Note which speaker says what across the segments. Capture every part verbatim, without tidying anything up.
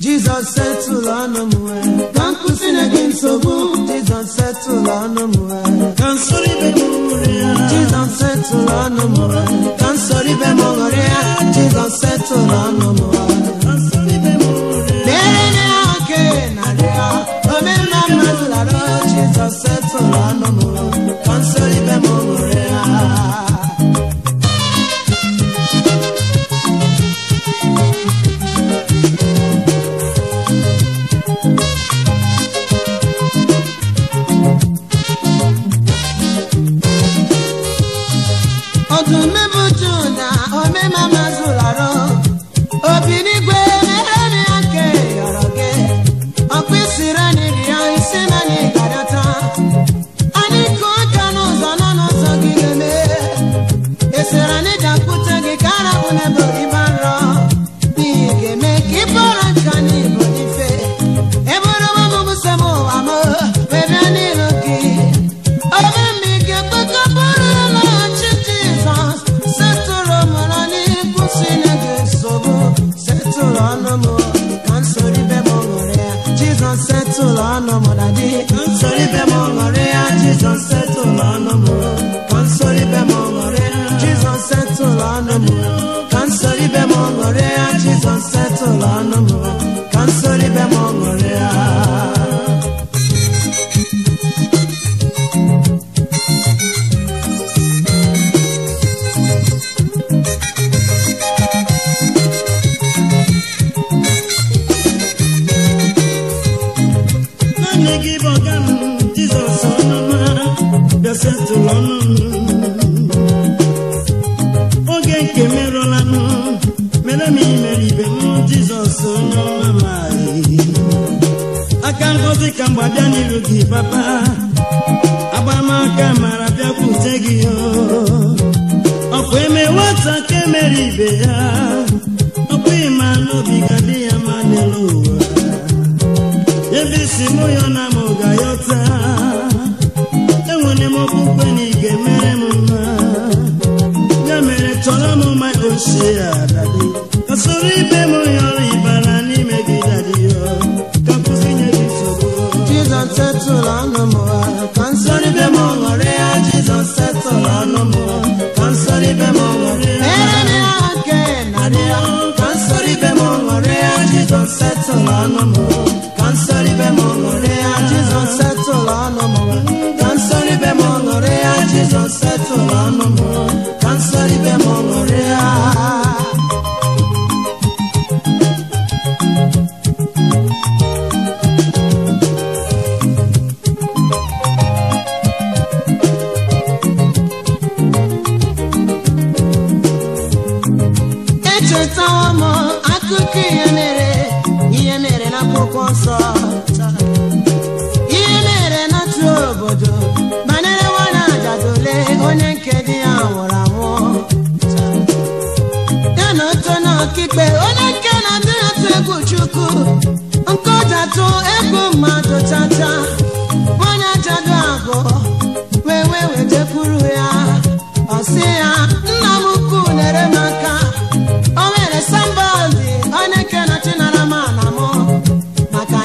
Speaker 1: Jesus settle on them way. Can't put in again so good. Jesus settle on them way. Can't sorry be moria. Jesus settle on them way. Can't sorry be moria. Jesus settle on them way. Can't sorry be moria. Nene ake na ria. Ome mama tularo. Jesus settle on them way. Can't sorry be moria.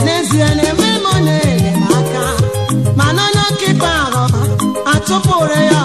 Speaker 2: Por